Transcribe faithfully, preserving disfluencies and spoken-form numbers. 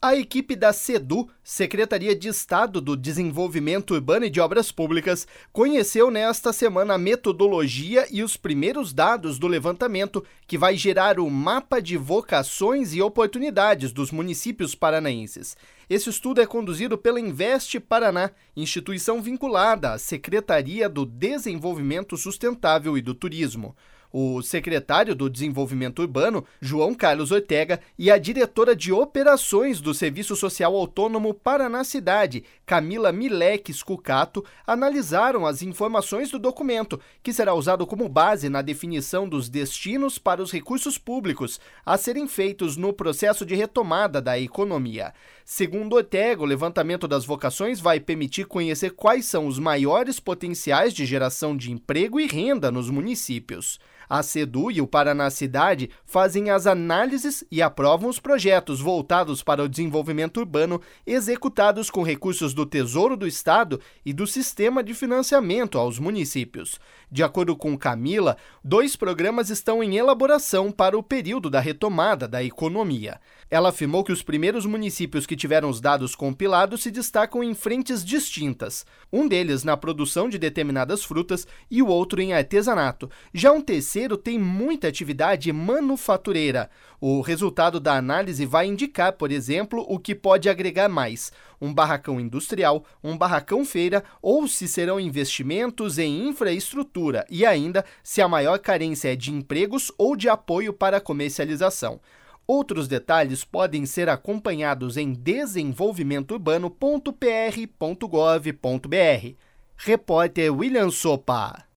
A equipe da SEDU, Secretaria de Estado do Desenvolvimento Urbano e de Obras Públicas, conheceu nesta semana a metodologia e os primeiros dados do levantamento que vai gerar o mapa de vocações e oportunidades dos municípios paranaenses. Esse estudo é conduzido pela Invest Paraná, instituição vinculada à Secretaria do Desenvolvimento Sustentável e do Turismo. O secretário do Desenvolvimento Urbano, João Carlos Ortega, e a diretora de operações do Serviço Social Autônomo Paraná Cidade, Camila Mileques Cucato, analisaram as informações do documento, que será usado como base na definição dos destinos para os recursos públicos a serem feitos no processo de retomada da economia. Segundo Ortega, o levantamento das vocações vai permitir conhecer quais são os maiores potenciais de geração de emprego e renda nos municípios. A SEDU e o Paraná Cidade fazem as análises e aprovam os projetos voltados para o desenvolvimento urbano executados com recursos do Tesouro do Estado e do Sistema de Financiamento aos municípios. De acordo com Camila, dois programas estão em elaboração para o período da retomada da economia. Ela afirmou que os primeiros municípios que tiveram os dados compilados se destacam em frentes distintas, um deles na produção de determinadas frutas e o outro em artesanato. Já um terceiro tem muita atividade manufatureira. O resultado da análise vai indicar, por exemplo, o que pode agregar mais: um barracão industrial, um barracão feira, ou se serão investimentos em infraestrutura e ainda se a maior carência é de empregos ou de apoio para a comercialização. Outros detalhes podem ser acompanhados em desenvolvimento urbano ponto p r ponto gov ponto b r. Repórter William Sopa.